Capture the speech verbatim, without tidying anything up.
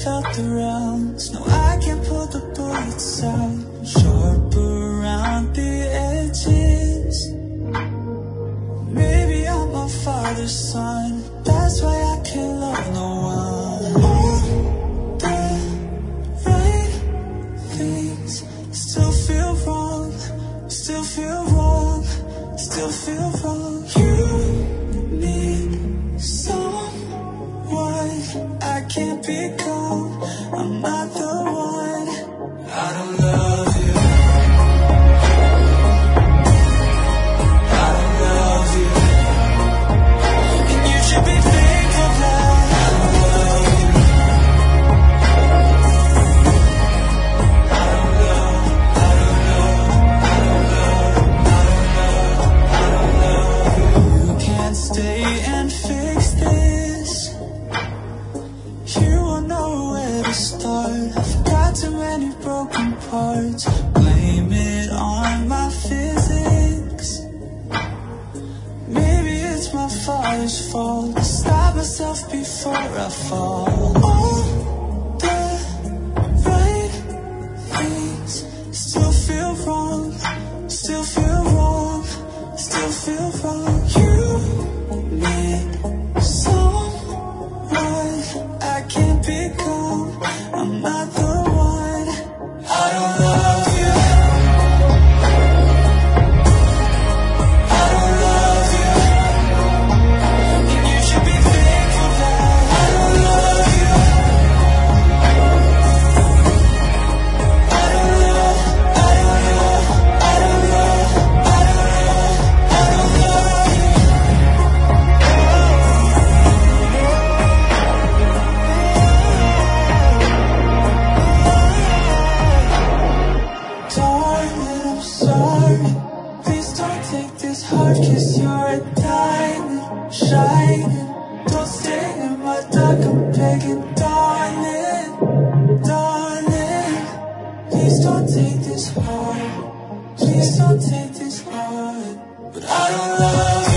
felt the rounds. No, I can't pull the bullets out. Sharp around the edges. Maybe I'm my father's son. That's why I can't love no one. All the right things still feel wrong. Still feel wrong. Still feel wrong. You need someone I can't become. I'm not the one. I don't love you. I don't love you. And you should be thankful that I don't love you. I don't love, I don't love, I don't love, I don't love, I don't love you. You can't stay and fix this. You won't know where to start. I've got too many broken parts. Blame it on my physics. Maybe it's my father's fault. I stop myself before I fall. All the right things still feel wrong. Still feel wrong. Still feel wrong. You need someone I can't become. I'm not the one. I don't love you. I don't love you. And you should be thankful that I don't love you. I don't love, I don't love, I don't love, I don't love, I don't love you. Darling, I'm sorry. Please don't take this hard, 'cause you're a diamond, shining. Don't stay in my dark, I'm begging. Darling, darling, please don't take this hard. Please don't take this hard. But I don't love